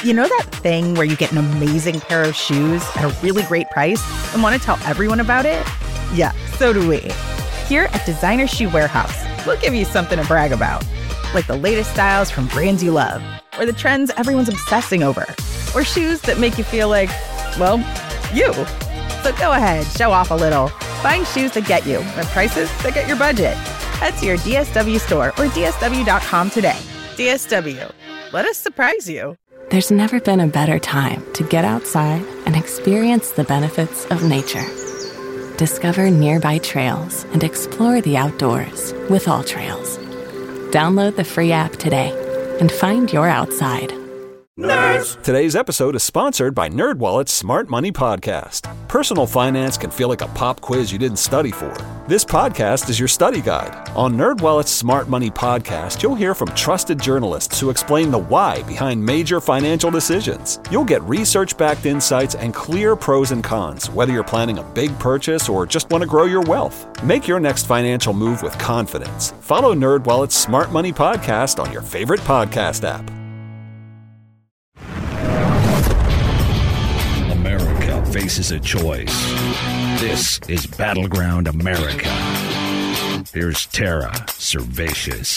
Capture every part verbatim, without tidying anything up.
You know that thing where you get an amazing pair of shoes at a really great price and want to tell everyone about it? Yeah, so do we. Here at Designer Shoe Warehouse, we'll give you something to brag about, like the latest styles from brands you love, or the trends everyone's obsessing over, or shoes that make you feel like, well, you. So go ahead, show off a little. Find shoes that get you at prices that get your budget. Head to your D S W store or D S W dot com today. D S W, let us surprise you. There's never been a better time to get outside and experience the benefits of nature. Discover nearby trails and explore the outdoors with All Trails. Download the free app today and find your outside. Nerds! Today's episode is sponsored by NerdWallet's Smart Money Podcast. Personal finance can feel like a pop quiz you didn't study for. This podcast is your study guide. On NerdWallet's Smart Money Podcast, you'll hear from trusted journalists who explain the why behind major financial decisions. You'll get research-backed insights and clear pros and cons, whether you're planning a big purchase or just want to grow your wealth. Make your next financial move with confidence. Follow NerdWallet's Smart Money Podcast on your favorite podcast app. America faces a choice. This is Battleground America. Here's Tara Servatius.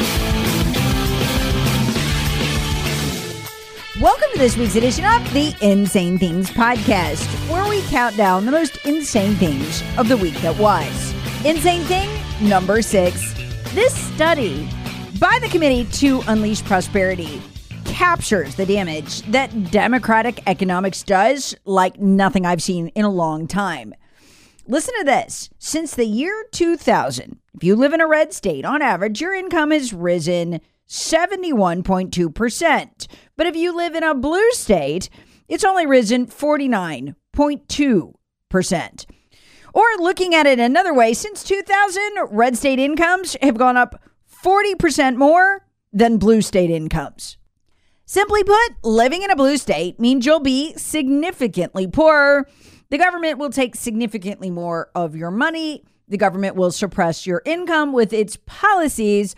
Welcome to this week's edition of the Insane Things Podcast, where we count down the most insane things of the week that was. Insane thing number six. This study by the Committee to Unleash Prosperity captures the damage that democratic economics does like nothing I've seen in a long time. Listen to this. Since the year two thousand, if you live in a red state, on average, your income has risen seventy-one point two percent. But if you live in a blue state, it's only risen forty-nine point two percent. Or looking at it another way, since two thousand, red state incomes have gone up forty percent more than blue state incomes. Simply put, living in a blue state means you'll be significantly poorer. The government will take significantly more of your money. The government will suppress your income with its policies.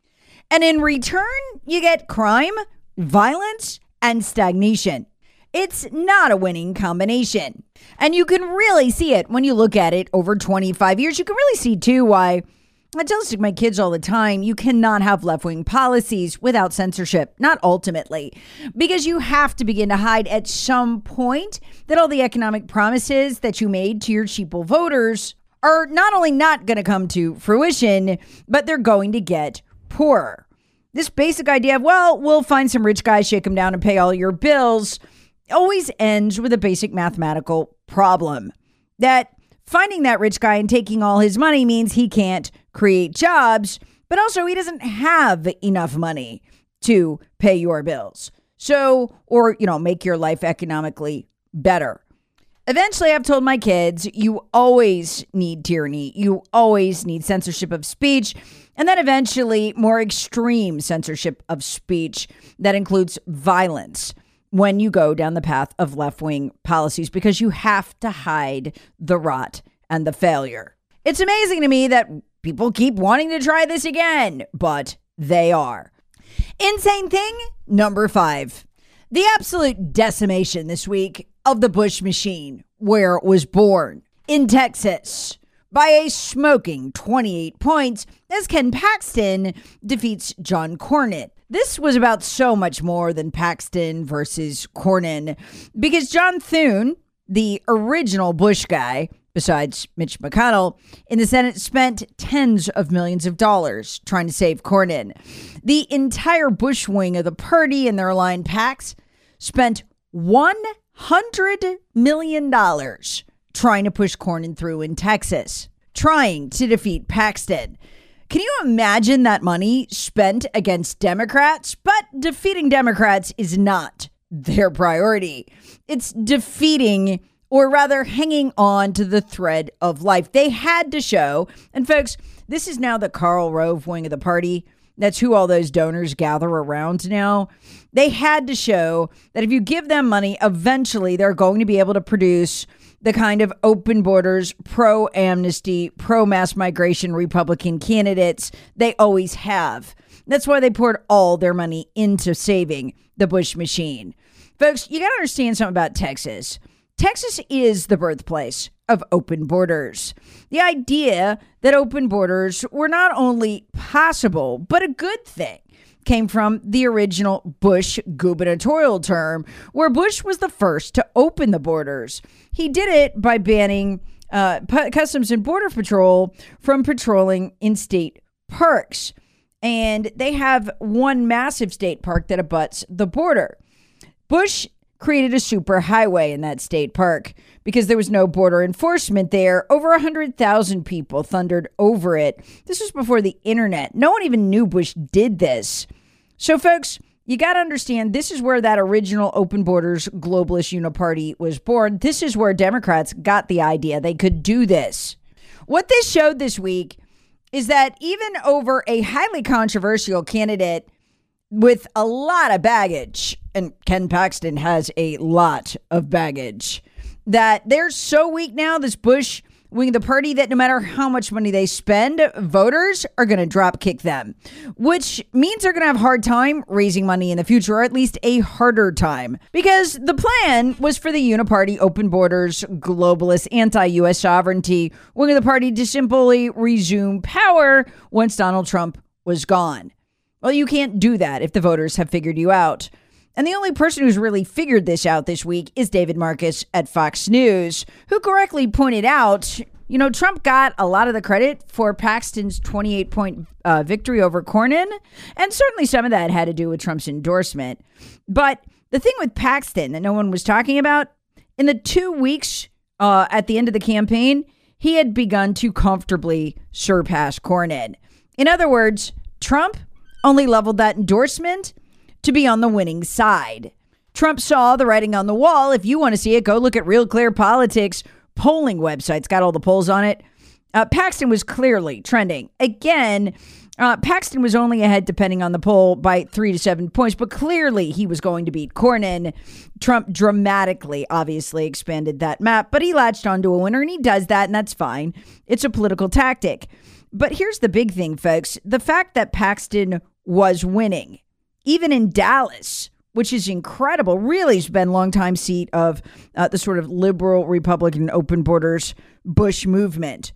And in return, you get crime, violence, and stagnation. It's not a winning combination. And you can really see it when you look at it over twenty-five years. You can really see, too, why I tell this to my kids all the time. You cannot have left-wing policies without censorship, not ultimately, because you have to begin to hide at some point that all the economic promises that you made to your sheeple voters are not only not going to come to fruition, but they're going to get poorer. This basic idea of, well, we'll find some rich guy, shake him down and pay all your bills, always ends with a basic mathematical problem. That finding that rich guy and taking all his money means he can't create jobs, but also he doesn't have enough money to pay your bills. So, or, you know, make your life economically better. Eventually, I've told my kids, you always need tyranny. You always need censorship of speech. And then eventually more extreme censorship of speech that includes violence when you go down the path of left-wing policies, because you have to hide the rot and the failure. It's amazing to me that people keep wanting to try this again, but they are. Insane thing number five. The absolute decimation this week of the Bush machine, where it was born in Texas by a smoking twenty-eight points as Ken Paxton defeats John Cornyn. This was about so much more than Paxton versus Cornyn, because John Thune, the original Bush guy, besides Mitch McConnell, in the Senate spent tens of millions of dollars trying to save Cornyn. The entire Bush wing of the party and their aligned PACs spent one hundred million dollars trying to push Cornyn through in Texas, trying to defeat Paxton. Can you imagine that money spent against Democrats? But defeating Democrats is not their priority. It's defeating, or rather hanging on to the thread of life. They had to show, and folks, this is now the Karl Rove wing of the party. That's who all those donors gather around now. They had to show that if you give them money, eventually they're going to be able to produce the kind of open borders, pro-amnesty, pro-mass migration Republican candidates they always have. That's why they poured all their money into saving the Bush machine. Folks, you got to understand something about Texas. Texas is the birthplace of open borders. The idea that open borders were not only possible, but a good thing came from the original Bush gubernatorial term, where Bush was the first to open the borders. He did it by banning uh, Customs and Border Patrol from patrolling in state parks. And they have one massive state park that abuts the border. Bush created a super highway in that state park because there was no border enforcement there. Over one hundred thousand people thundered over it. This was before the internet. No one even knew Bush did this. So, folks, you got to understand, this is where that original open borders globalist uniparty was born. This is where Democrats got the idea they could do this. What this showed this week is that even over a highly controversial candidate with a lot of baggage, and Ken Paxton has a lot of baggage, that they're so weak now, this Bush wing of the party, that no matter how much money they spend, voters are going to drop kick them, which means they're going to have a hard time raising money in the future, or at least a harder time, because the plan was for the uniparty, open borders, globalist, anti-U S sovereignty wing of the party to simply resume power once Donald Trump was gone. Well, you can't do that if the voters have figured you out. And the only person who's really figured this out this week is David Marcus at Fox News, who correctly pointed out, you know, Trump got a lot of the credit for Paxton's twenty-eight point uh, victory over Cornyn. And certainly some of that had to do with Trump's endorsement. But the thing with Paxton that no one was talking about, in the two weeks uh, at the end of the campaign, he had begun to comfortably surpass Cornyn. In other words, Trump only leveled that endorsement to be on the winning side. Trump saw the writing on the wall. If you want to see it, go look at Real Clear Politics polling website's got all the polls on it. Uh, Paxton was clearly trending. Again, uh, Paxton was only ahead, depending on the poll, by three to seven points, but clearly he was going to beat Cornyn. Trump dramatically, obviously, expanded that map, but he latched onto a winner, and he does that, and that's fine. It's a political tactic. But here's the big thing, folks. The fact that Paxton was winning, even in Dallas, which is incredible, really has been a longtime seat of uh, the sort of liberal Republican open borders Bush movement.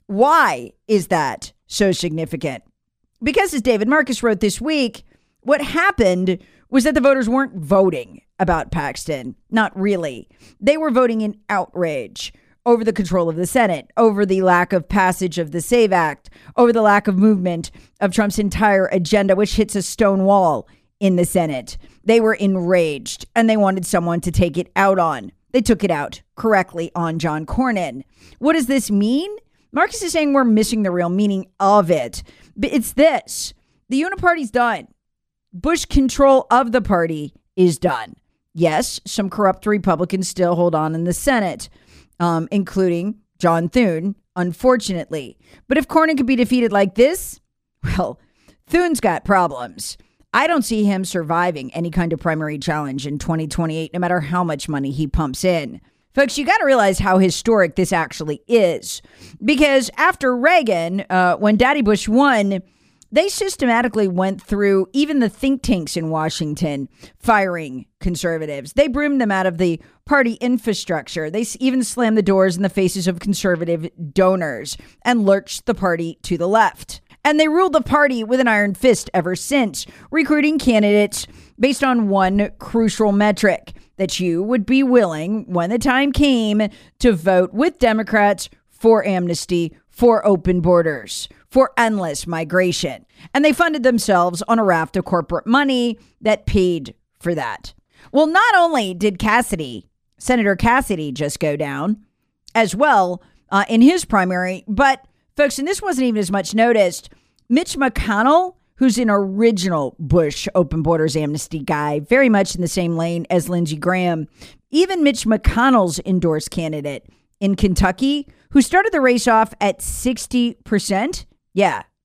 Why is that so significant? Because, as David Marcus wrote this week, what happened was that the voters weren't voting about Paxton. Not really. They were voting in outrage over the control of the Senate, over the lack of passage of the SAVE Act, over the lack of movement of Trump's entire agenda, which hits a stone wall in the Senate. They were enraged, and they wanted someone to take it out on. They took it out correctly on John Cornyn. What does this mean? Marcus is saying we're missing the real meaning of it. But it's this. The uniparty's done. Bush control of the party is done. Yes, some corrupt Republicans still hold on in the Senate, um, including John Thune, unfortunately. But if Cornyn could be defeated like this, well, Thune's got problems. I don't see him surviving any kind of primary challenge in twenty twenty-eight, no matter how much money he pumps in. Folks, you got to realize how historic this actually is. Because after Reagan, uh, when Daddy Bush won, they systematically went through even the think tanks in Washington, firing conservatives. They broomed them out of the party infrastructure. They even slammed the doors in the faces of conservative donors and lurched the party to the left. And they ruled the party with an iron fist ever since, recruiting candidates based on one crucial metric: that you would be willing, when the time came, to vote with Democrats for amnesty, for open borders, for endless migration. And they funded themselves on a raft of corporate money that paid for that. Well, not only did Cassidy, Senator Cassidy, just go down as well uh, in his primary, but folks, and this wasn't even as much noticed, Mitch McConnell, who's an original Bush open borders amnesty guy, very much in the same lane as Lindsey Graham, even Mitch McConnell's endorsed candidate in Kentucky, who started the race off at sixty percent, yeah,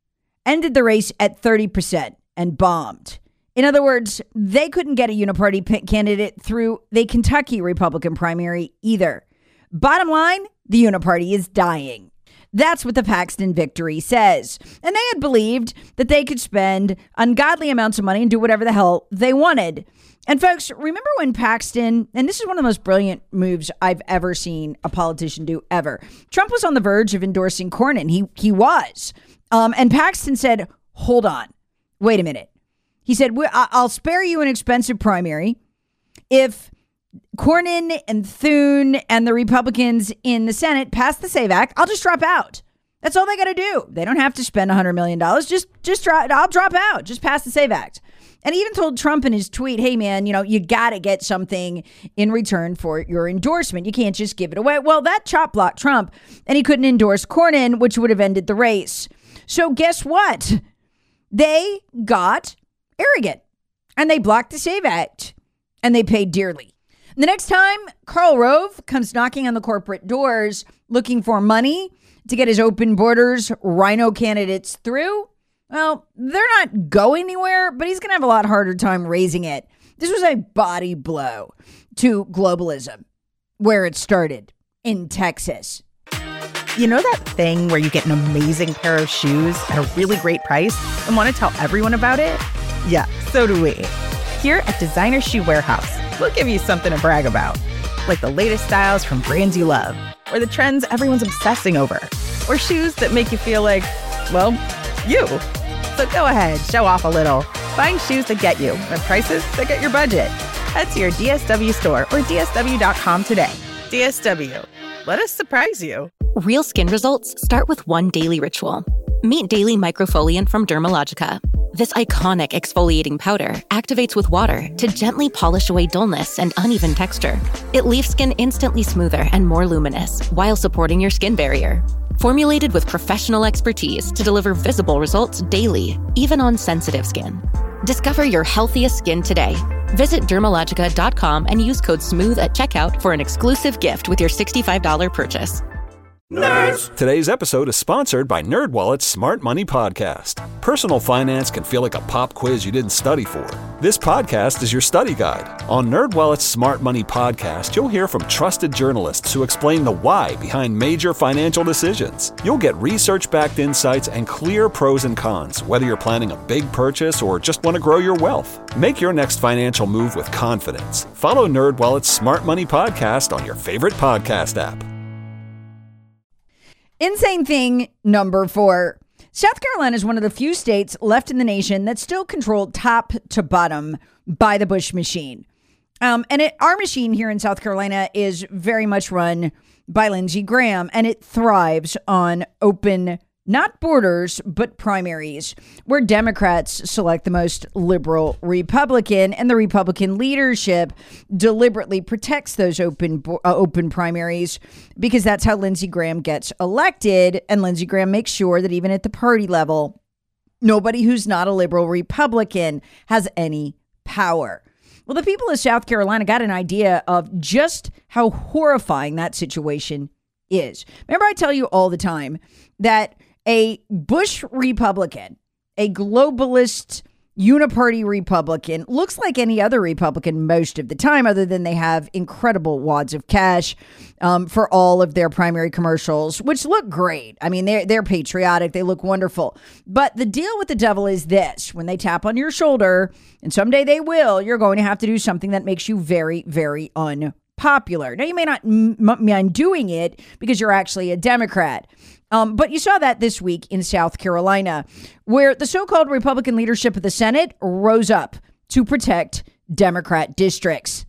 ended the race at thirty percent and bombed. In other words, they couldn't get a uniparty p- candidate through the Kentucky Republican primary either. Bottom line, the uniparty is dying. That's what the Paxton victory says. And they had believed that they could spend ungodly amounts of money and do whatever the hell they wanted. And folks, remember when Paxton, and this is one of the most brilliant moves I've ever seen a politician do ever. Trump was on the verge of endorsing Cornyn. He he was. Um, and Paxton said, hold on, wait a minute. He said, I'll spare you an expensive primary if Cornyn and Thune and the Republicans in the Senate pass the SAVE Act. I'll just drop out. That's all they got to do. They don't have to spend one hundred million dollars. Just, just drop, I'll drop out. Just pass the SAVE Act. And he even told Trump in his tweet, hey, man, you know, you got to get something in return for your endorsement. You can't just give it away. Well, that chop blocked Trump, and he couldn't endorse Cornyn, which would have ended the race. So guess what? They got arrogant, and they blocked the SAVE Act, and they paid dearly. The next time Karl Rove comes knocking on the corporate doors looking for money to get his open borders rhino candidates through, well, they're not going anywhere, but he's going to have a lot harder time raising it. This was a body blow to globalism, where it started in Texas. You know that thing where you get an amazing pair of shoes at a really great price and want to tell everyone about it? Yeah, so do we. Here at Designer Shoe Warehouse, we'll give you something to brag about, like the latest styles from brands you love, or the trends everyone's obsessing over, or shoes that make you feel like, well, you. So go ahead, show off a little. Find shoes that get you at prices that get your budget. Head to your D S W store or D S W dot com today. D S W, let us surprise you. Real skin results start with one daily ritual. Meet Daily Microfoliant from Dermalogica. This iconic exfoliating powder activates with water to gently polish away dullness and uneven texture. It leaves skin instantly smoother and more luminous while supporting your skin barrier. Formulated with professional expertise to deliver visible results daily, even on sensitive skin. Discover your healthiest skin today. Visit Dermalogica dot com and use code SMOOTH at checkout for an exclusive gift with your sixty-five dollars purchase. Nerds! Today's episode is sponsored by NerdWallet's Smart Money Podcast. Personal finance can feel like a pop quiz you didn't study for. This podcast is your study guide. On NerdWallet's Smart Money Podcast, you'll hear from trusted journalists who explain the why behind major financial decisions. You'll get research-backed insights and clear pros and cons, whether you're planning a big purchase or just want to grow your wealth. Make your next financial move with confidence. Follow NerdWallet's Smart Money Podcast on your favorite podcast app. Insane thing number four. South Carolina is one of the few states left in the nation that's still controlled top to bottom by the Bush machine. Um, and it, our machine here in South Carolina is very much run by Lindsey Graham, and it thrives on open, not borders, but primaries, where Democrats select the most liberal Republican, and the Republican leadership deliberately protects those open uh, open primaries because that's how Lindsey Graham gets elected. And Lindsey Graham makes sure that even at the party level, nobody who's not a liberal Republican has any power. Well, the people of South Carolina got an idea of just how horrifying that situation is. Remember, I tell you all the time that a Bush Republican, a globalist uniparty Republican, looks like any other Republican most of the time, other than they have incredible wads of cash um, for all of their primary commercials, which look great. I mean, they're, they're patriotic. They look wonderful. But the deal with the devil is this. When they tap on your shoulder, and someday they will, you're going to have to do something that makes you very, very unpopular. Now, you may not m- mind doing it because you're actually a Democrat. Um, but you saw that this week in South Carolina, where the so-called Republican leadership of the Senate rose up to protect Democrat districts.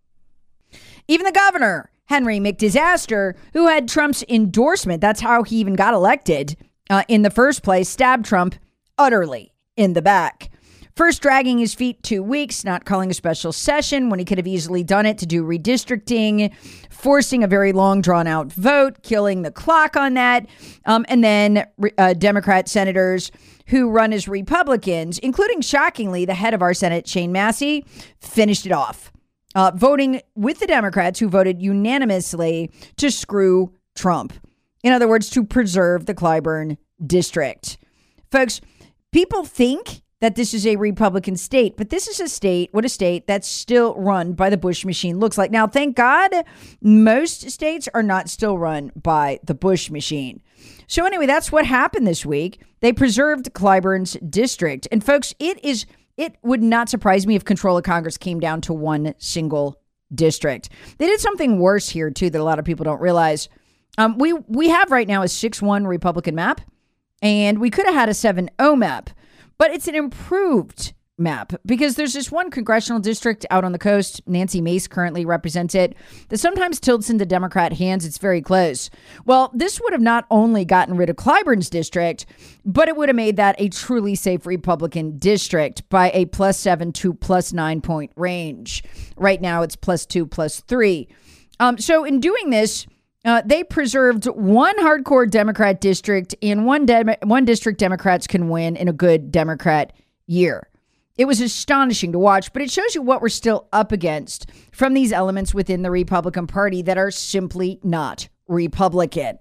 Even the governor, Henry McDisaster, who had Trump's endorsement, that's how he even got elected uh, in the first place, stabbed Trump utterly in the back. First dragging his feet two weeks, not calling a special session when he could have easily done it to do redistricting, forcing a very long drawn-out vote, killing the clock on that, um, and then uh, Democrat senators who run as Republicans, including, shockingly, the head of our Senate, Shane Massey, finished it off, uh, voting with the Democrats who voted unanimously to screw Trump. In other words, to preserve the Clyburn district. Folks, People think that this is a Republican state, but this is a state, what a state that's still run by the Bush machine looks like. Now, thank God, most states are not still run by the Bush machine. So anyway, that's what happened this week. They preserved Clyburn's district. And folks, it is it would not surprise me if control of Congress came down to one single district. They did something worse here, too, that a lot of people don't realize. Um, we, we have right now a six one Republican map, and we could have had a seven oh map. But it's an improved map because there's this one congressional district out on the coast. Nancy Mace currently represents it that sometimes tilts into Democrat hands. It's very close. Well, this would have not only gotten rid of Clyburn's district, but it would have made that a truly safe Republican district by a plus seven to plus nine point range. Right now, it's plus two, plus three. Um, so in doing this, Uh, they preserved one hardcore Democrat district and one de- one district Democrats can win in a good Democrat year. It was astonishing to watch, but it shows you what we're still up against from these elements within the Republican Party that are simply not Republican.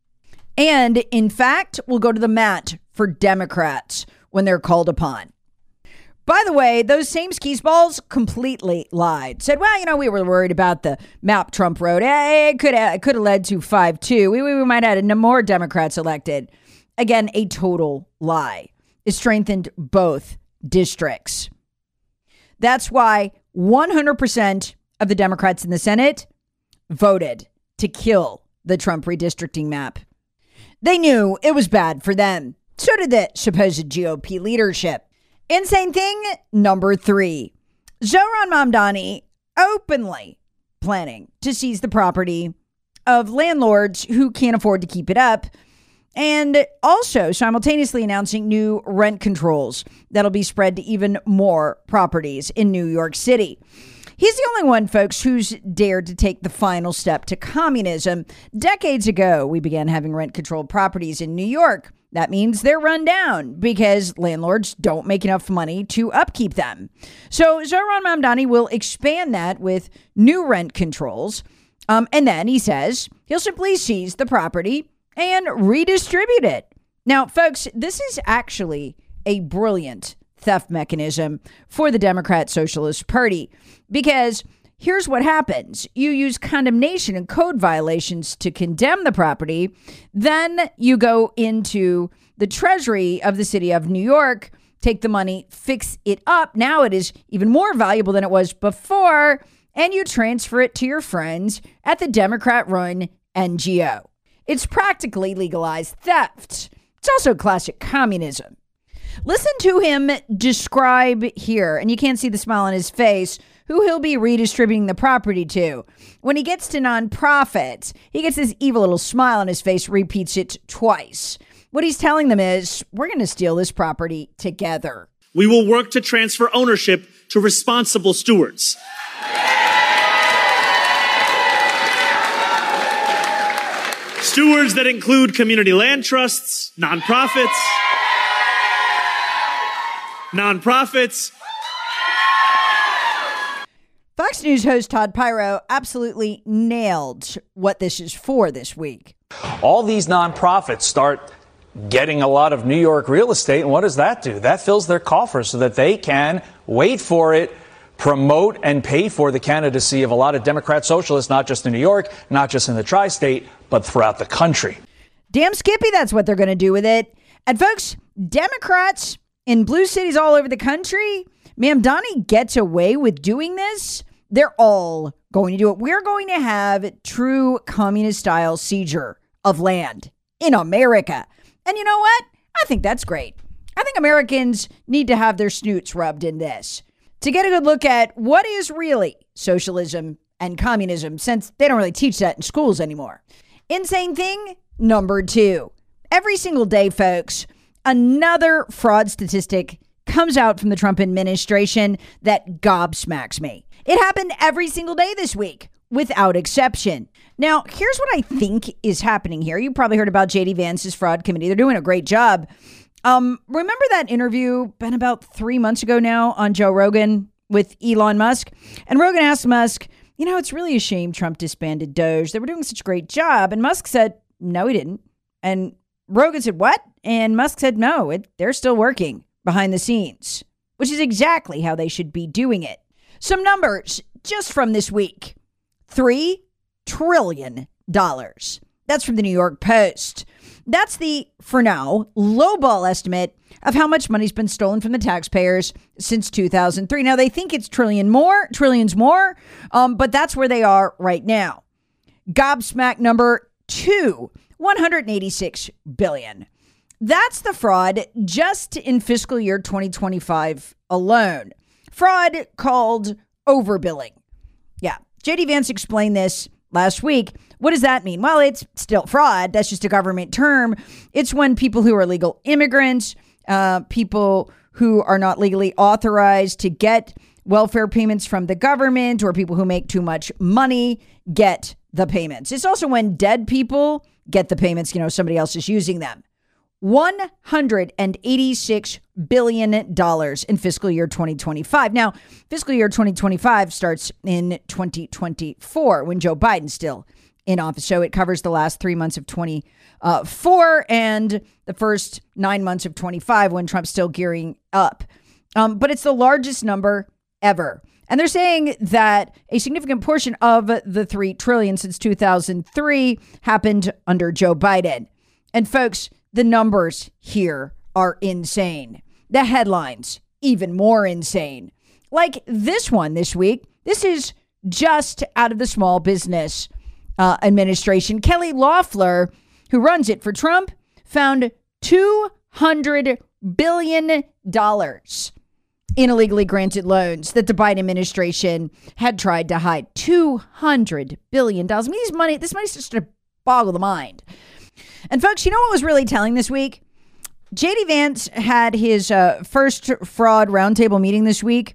And in fact, we'll go to the mat for Democrats when they're called upon. By the way, those same skis balls completely lied. Said, well, you know, we were worried about the map Trump wrote. It could have, it could have led to five two. We, we might have had more Democrats elected. Again, a total lie. It strengthened both districts. That's why one hundred percent of the Democrats in the Senate voted to kill the Trump redistricting map. They knew it was bad for them. So did the supposed G O P leadership. Insane thing number three. Zohran Mamdani openly planning to seize the property of landlords who can't afford to keep it up, and also simultaneously announcing new rent controls that'll be spread to even more properties in New York City. He's the only one, folks, who's dared to take the final step to communism. Decades ago, we began having rent-controlled properties in New York. That means they're run down because landlords don't make enough money to upkeep them. So Zohran Mamdani will expand that with new rent controls. Um, and then he says he'll simply seize the property and redistribute it. Now, folks, this is actually a brilliant theft mechanism for the Democrat Socialist Party, because here's what happens. You use condemnation and code violations to condemn the property. Then you go into the treasury of the city of New York, take the money, fix it up. Now it is even more valuable than it was before. And you transfer it to your friends at the Democrat-run N G O. It's practically legalized theft. It's also classic communism. Listen to him describe here, and you can't see the smile on his face, who he'll be redistributing the property to. When he gets to nonprofits, he gets this evil little smile on his face, repeats it twice. What he's telling them is, we're going to steal this property together. We will work to transfer ownership to responsible stewards. Stewards that include community land trusts, nonprofits, nonprofits. Fox News host Todd Pyro absolutely nailed what this is for this week. All these nonprofits start getting a lot of New York real estate, and what does that do? That fills their coffers so that they can, wait for it, promote and pay for the candidacy of a lot of Democrat socialists, not just in New York, not just in the tri-state, but throughout the country. Damn Skippy, that's what they're going to do with it. And folks, Democrats in blue cities all over the country, Mamdani gets away with doing this. They're all going to do it. We're going to have true communist-style seizure of land in America. And you know what? I think that's great. I think Americans need to have their snoots rubbed in this to get a good look at what is really socialism and communism, since they don't really teach that in schools anymore. Insane thing number two. Every single day, folks, another fraud statistic comes out from the Trump administration that gobsmacks me. It happened every single day this week, without exception. Now, here's what I think is happening here. You probably heard about J D Vance's fraud committee. They're doing a great job. Um, remember that interview, been about three months ago now, on Joe Rogan with Elon Musk? And Rogan asked Musk, you know, it's really a shame Trump disbanded Doge. They were doing such a great job. And Musk said, no, he didn't. And Rogan said, what? And Musk said, no, it, they're still working behind the scenes, which is exactly how they should be doing it. Some numbers just from this week. Three trillion dollars. That's from the New York Post. That's the, for now, lowball estimate of how much money's been stolen from the taxpayers since two thousand three. Now, they think it's trillion more, trillions more, um, but that's where they are right now. Gobsmack number two, one hundred eighty-six billion. That's the fraud just in fiscal year twenty twenty-five alone. Fraud called overbilling. Yeah, J D Vance explained this last week. What does that mean? Well, it's still fraud. That's just a government term. It's when people who are legal immigrants, uh, people who are not legally authorized to get welfare payments from the government, or people who make too much money get the payments. It's also when dead people get the payments, you know, somebody else is using them. one hundred eighty-six billion dollars in fiscal year twenty twenty-five. Now, fiscal year twenty twenty-five starts in twenty twenty-four when Joe Biden's still in office. So it covers the last three months of twenty-four and the first nine months of twenty-five when Trump's still gearing up. Um, but it's the largest number ever. And they're saying that a significant portion of the three trillion dollars since two thousand three happened under Joe Biden. And folks, the numbers here are insane. The headlines, even more insane. Like this one this week. This is just out of the Small Business uh, Administration. Kelly Loeffler, who runs it for Trump, found two hundred billion dollars in illegally granted loans that the Biden administration had tried to hide. two hundred billion dollars. I mean, this money, this money's just to boggle the mind. And folks, you know what was really telling this week? J D Vance had his uh, first fraud roundtable meeting this week,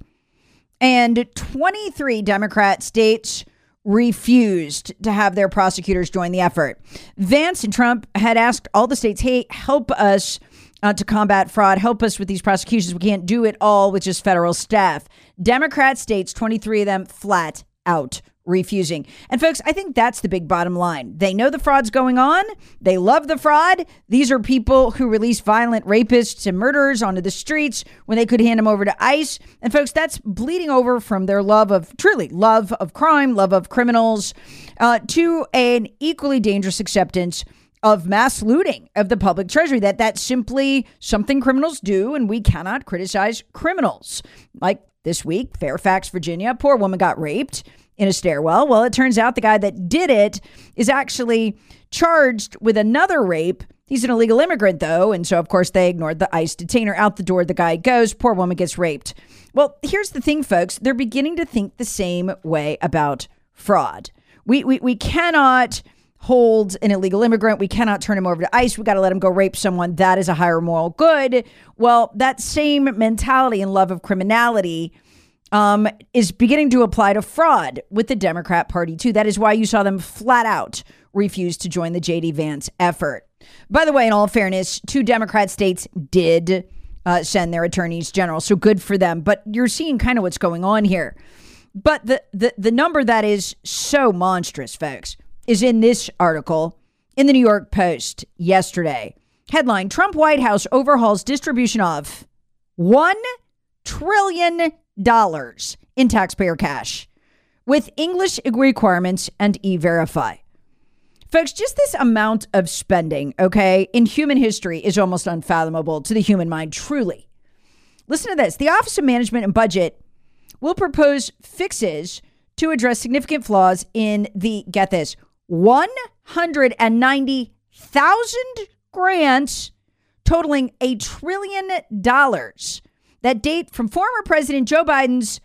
and twenty-three Democrat states refused to have their prosecutors join the effort. Vance and Trump had asked all the states, hey, help us uh, to combat fraud. Help us with these prosecutions. We can't do it all with just federal staff. Democrat states, twenty-three of them flat out refusing. And folks, I think that's the big bottom line. They know the fraud's going on. They love the fraud. These are people who release violent rapists and murderers onto the streets when they could hand them over to ICE. And folks, that's bleeding over from their love of, truly, love of crime, love of criminals, uh, to an equally dangerous acceptance of mass looting of the public treasury. That that's simply something criminals do, and we cannot criticize criminals. Like this week, Fairfax, Virginia, a poor woman got raped in a stairwell. Well, it turns out the guy that did it is actually charged with another rape. He's an illegal immigrant, though. And so, of course, they ignored the ICE detainer. Out the door, the guy goes. Poor woman gets raped. Well, here's the thing, folks. They're beginning to think the same way about fraud. We we, we cannot hold an illegal immigrant. We cannot turn him over to ICE. We got to let him go rape someone. That is a higher moral good. Well, that same mentality and love of criminality Um, is beginning to apply to fraud with the Democrat Party, too. That is why you saw them flat out refuse to join the J D Vance effort. By the way, in all fairness, two Democrat states did uh, send their attorneys general, so good for them. But you're seeing kind of what's going on here. But the, the, the number that is so monstrous, folks, is in this article in the New York Post yesterday. Headline, Trump White House overhauls distribution of one trillion dollars in taxpayer cash with English requirements and E-Verify. Folks, just this amount of spending, okay, in human history is almost unfathomable to the human mind, truly. Listen to this. The Office of Management and Budget will propose fixes to address significant flaws in the, get this, one hundred ninety thousand grants totaling a trillion dollars that date from former President Joe Biden's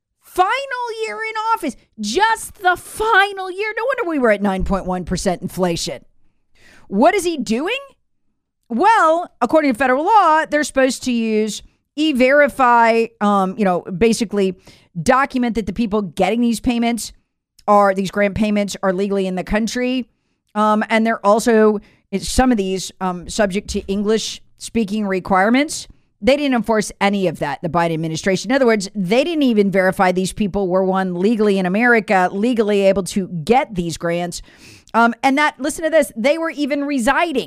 final year in office. Just the final year. No wonder we were at nine point one percent inflation. What is he doing? Well, according to federal law, they're supposed to use E-Verify, um, you know, basically document that the people getting these payments are, these grant payments are legally in the country. Um, and they're also, some of these um, subject to English speaking requirements. They didn't enforce any of that, the Biden administration. In other words, they didn't even verify these people were, one, legally in America, legally able to get these grants. Um, and that, listen to this, they were even residing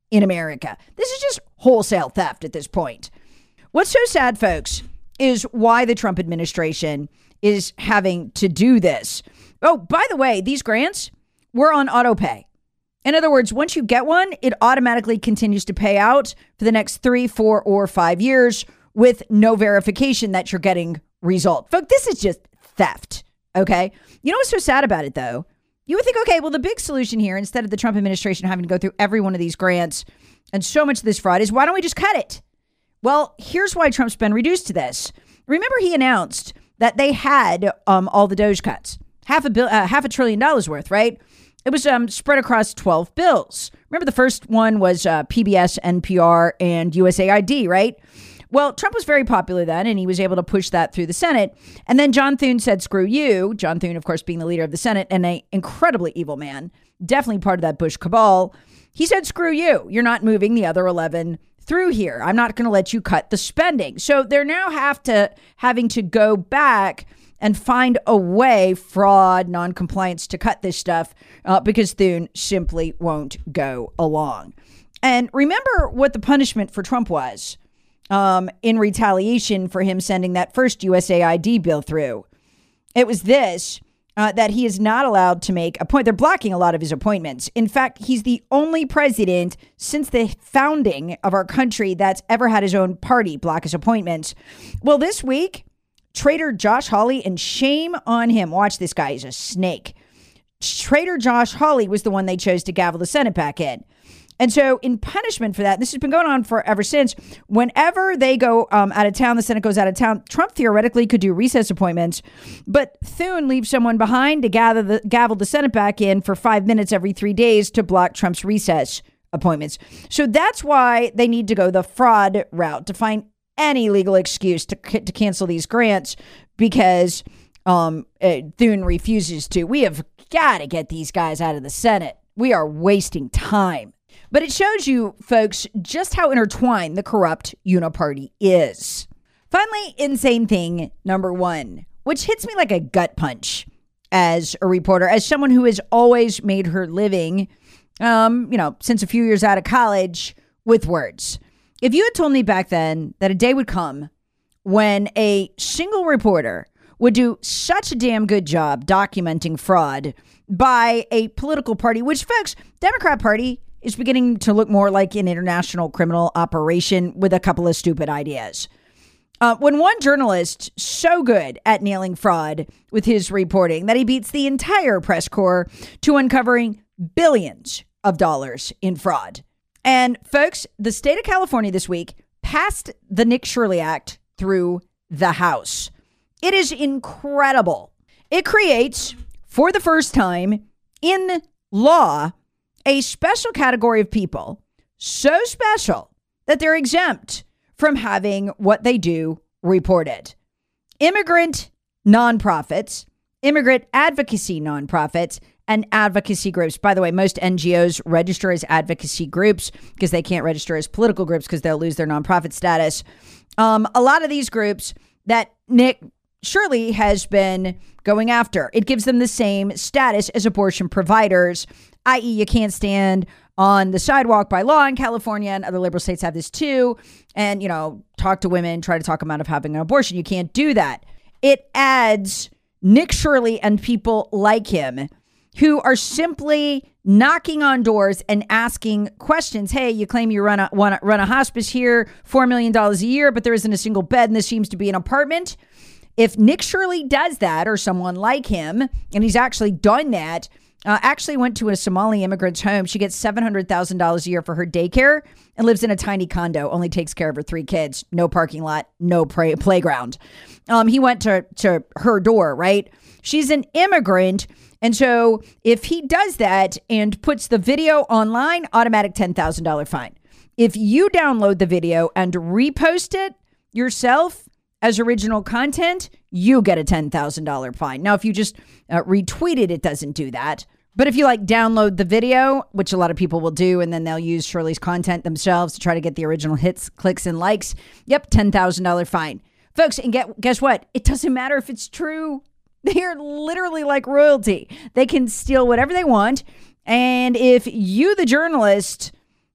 in America. This is just wholesale theft at this point. What's so sad, folks, is why the Trump administration is having to do this. Oh, by the way, these grants were on auto pay. In other words, once you get one, it automatically continues to pay out for the next three, four, or five years with no verification that you're getting result. Folks, this is just theft, okay? You know what's so sad about it, though? You would think, okay, well, the big solution here, instead of the Trump administration having to go through every one of these grants and so much of this fraud, is why don't we just cut it? Well, here's why Trump's been reduced to this. Remember, he announced that they had um, all the Doge cuts, half a bill, uh, half a trillion dollars worth, right? It was um, spread across twelve bills. Remember, the first one was uh, P B S, N P R, and U S A I D, right? Well, Trump was very popular then, and he was able to push that through the Senate. And then John Thune said, screw you. John Thune, of course, being the leader of the Senate and an incredibly evil man, definitely part of that Bush cabal. He said, screw you. You're not moving the other eleven through here. I'm not going to let you cut the spending. So they're now have to having to go back and find a way, fraud, non-compliance, to cut this stuff uh, because Thune simply won't go along. And remember what the punishment for Trump was um, in retaliation for him sending that first U S A I D bill through. It was this, uh, that he is not allowed to make a point. They're blocking a lot of his appointments. In fact, he's the only president since the founding of our country that's ever had his own party block his appointments. Well, this week, Traitor Josh Hawley, and shame on him. Watch this guy. He's a snake. Traitor Josh Hawley was the one they chose to gavel the Senate back in. And so in punishment for that, this has been going on for ever since, whenever they go um, out of town, the Senate goes out of town, Trump theoretically could do recess appointments, but Thune leaves someone behind to gather the, gavel the Senate back in for five minutes every three days to block Trump's recess appointments. So that's why they need to go the fraud route, to find any legal excuse to to cancel these grants, because um, uh, Thune refuses to. We have got to get these guys out of the Senate. We are wasting time. But it shows you, folks, just how intertwined the corrupt uniparty is. Finally, insane thing number one, which hits me like a gut punch as a reporter, as someone who has always made her living, um, you know, since a few years out of college, with words. If you had told me back then that a day would come when a single reporter would do such a damn good job documenting fraud by a political party, which, folks, Democrat Party is beginning to look more like an international criminal operation with a couple of stupid ideas. Uh, when one journalist so good at nailing fraud with his reporting that he beats the entire press corps to uncovering billions of dollars in fraud. And folks, the state of California this week passed the Nick Shirley Act through the House. It is incredible. It creates, for the first time in law, a special category of people, so special that they're exempt from having what they do reported. Immigrant nonprofits, immigrant advocacy nonprofits, and advocacy groups. By the way, most N G Os register as advocacy groups because they can't register as political groups because they'll lose their nonprofit status. Um, a lot of these groups that Nick Shirley has been going after, it gives them the same status as abortion providers, that is you can't stand on the sidewalk by law in California, and other liberal states have this too, and, you know, talk to women, try to talk them out of having an abortion. You can't do that. It adds Nick Shirley and people like him who are simply knocking on doors and asking questions. Hey, you claim you run a, want to run a hospice here, four million dollars a year, but there isn't a single bed and this seems to be an apartment. If Nick Shirley does that, or someone like him, and he's actually done that, uh, actually went to a Somali immigrant's home. She gets seven hundred thousand dollars a year for her daycare and lives in a tiny condo, only takes care of her three kids, no parking lot, no play- playground. Um, he went to, to her door, right? She's an immigrant. And so if he does that and puts the video online, automatic ten thousand dollars fine. If you download the video and repost it yourself as original content, you get a ten thousand dollars fine. Now, if you just uh, retweet it, it doesn't do that. But if you like download the video, which a lot of people will do, and then they'll use Shirley's content themselves to try to get the original hits, clicks, and likes, yep, ten thousand dollars fine. Folks, and get, guess what? It doesn't matter if it's true. They are literally like royalty. They can steal whatever they want. And if you, the journalist,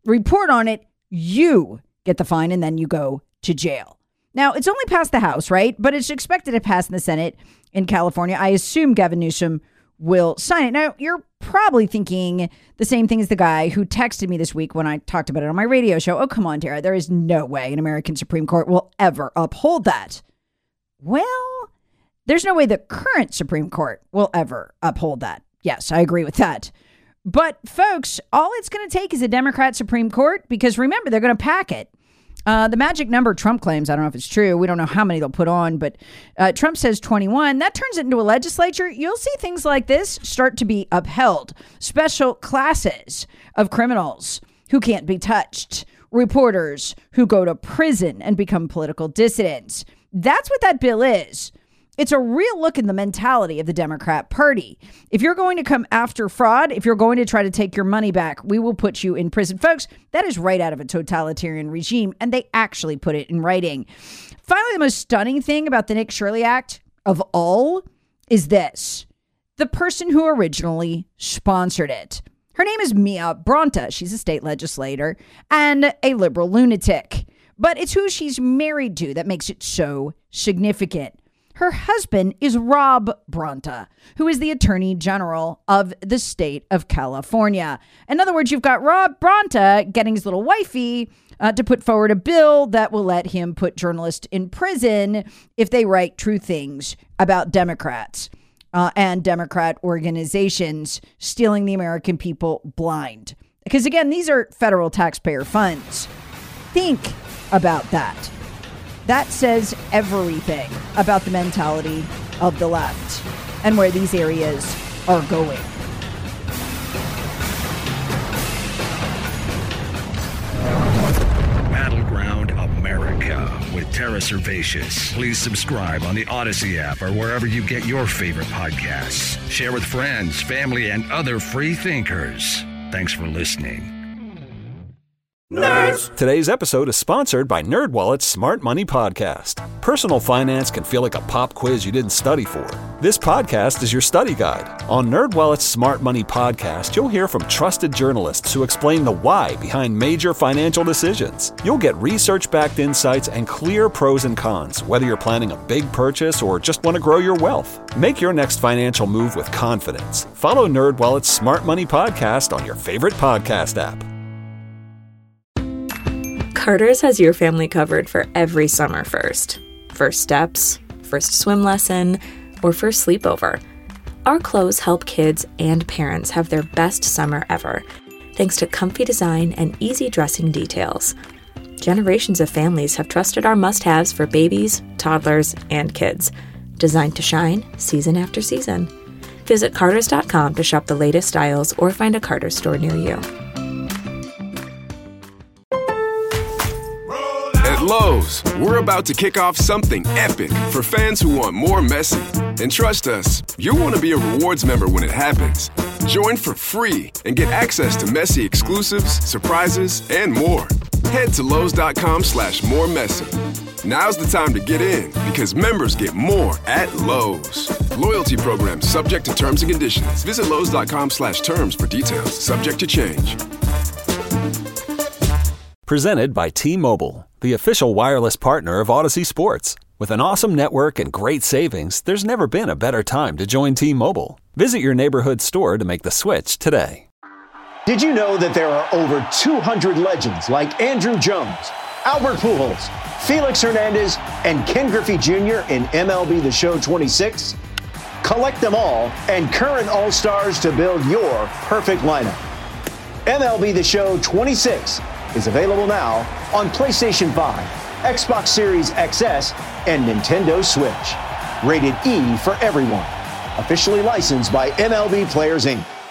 report on it, you get the fine, and then you go to jail. Now, it's only passed the House, right? But it's expected to pass in the Senate in California. I assume Gavin Newsom will sign it. Now, you're probably thinking the same thing as the guy who texted me this week when I talked about it on my radio show. Oh, come on, Tara. There is no way an American Supreme Court will ever uphold that. Well, there's no way the current Supreme Court will ever uphold that. Yes, I agree with that. But folks, all it's going to take is a Democrat Supreme Court, because remember, they're going to pack it. Uh, the magic number Trump claims, I don't know if it's true. We don't know how many they'll put on, but uh, Trump says twenty-one. That turns it into a legislature. You'll see things like this start to be upheld. Special classes of criminals who can't be touched. Reporters who go to prison and become political dissidents. That's what that bill is. It's a real look in the mentality of the Democrat Party. If you're going to come after fraud, if you're going to try to take your money back, we will put you in prison. Folks, that is right out of a totalitarian regime, and they actually put it in writing. Finally, the most stunning thing about the Nick Shirley Act of all is this. The person who originally sponsored it. Her name is Mia Bronta. She's a state legislator and a liberal lunatic. But it's who she's married to that makes it so significant. Her husband is Rob Bronta, who is the Attorney General of the state of California. In other words, you've got Rob Bronta getting his little wifey uh, to put forward a bill that will let him put journalists in prison if they write true things about Democrats uh, and Democrat organizations stealing the American people blind. Because again, these are federal taxpayer funds. Think about that. That says everything about the mentality of the left and where these areas are going. Battleground America with Tara Servatius. Please subscribe on the Odyssey app or wherever you get your favorite podcasts. Share with friends, family, and other free thinkers. Thanks for listening. Nerds! Today's episode is sponsored by NerdWallet's Smart Money Podcast. Personal finance can feel like a pop quiz you didn't study for. This podcast is your study guide. On NerdWallet's Smart Money Podcast, you'll hear from trusted journalists who explain the why behind major financial decisions. You'll get research-backed insights and clear pros and cons, whether you're planning a big purchase or just want to grow your wealth. Make your next financial move with confidence. Follow NerdWallet's Smart Money Podcast on your favorite podcast app. Carter's has your family covered for every summer first. First steps, first swim lesson, or first sleepover. Our clothes help kids and parents have their best summer ever, thanks to comfy design and easy dressing details. Generations of families have trusted our must-haves for babies, toddlers, and kids, designed to shine season after season. Visit Carter's dot com to shop the latest styles or find a Carter's store near you. At Lowe's, we're about to kick off something epic for fans who want more Messi. And trust us, you'll want to be a rewards member when it happens. Join for free and get access to Messi exclusives, surprises, and more. Head to Lowe's.com slash more Messi. Now's the time to get in because members get more at Lowe's. Loyalty program subject to terms and conditions. Visit Lowe's.com slash terms for details. Subject to change. Presented by T-Mobile, the official wireless partner of Odyssey Sports. With an awesome network and great savings, there's never been a better time to join T-Mobile. Visit your neighborhood store to make the switch today. Did you know that there are over two hundred legends like Andrew Jones, Albert Pujols, Felix Hernandez, and Ken Griffey Junior in M L B The Show twenty-six? Collect them all and current All-Stars to build your perfect lineup. M L B The Show twenty-six is available now on PlayStation five, Xbox Series X S, and Nintendo Switch. Rated E for everyone. Officially licensed by M L B Players, Incorporated.